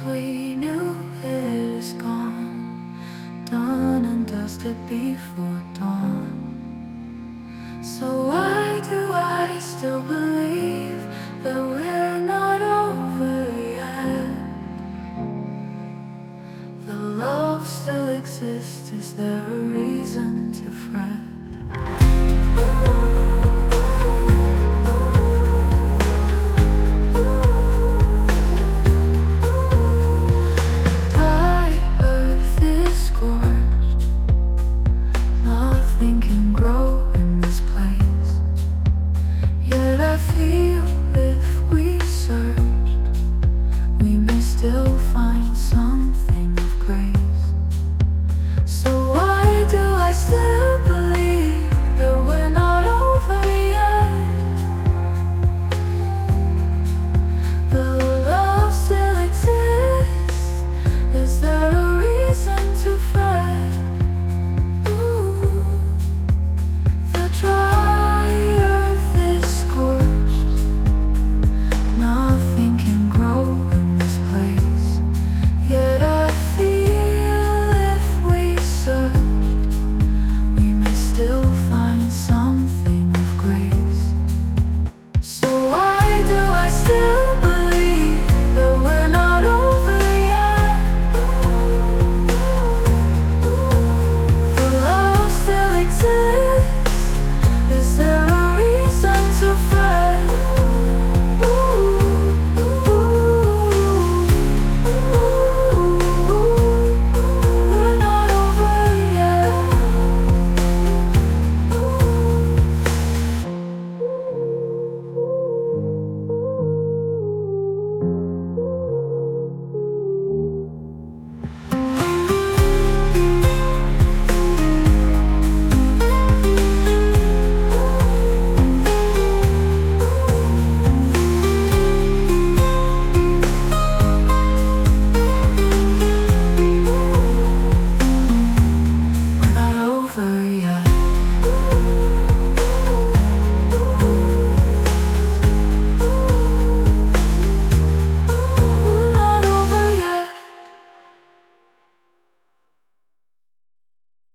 we knew is gone, done and dusted before dawn. So why do I still believe that we're not over yet? The love still exists, is there a reason to fret?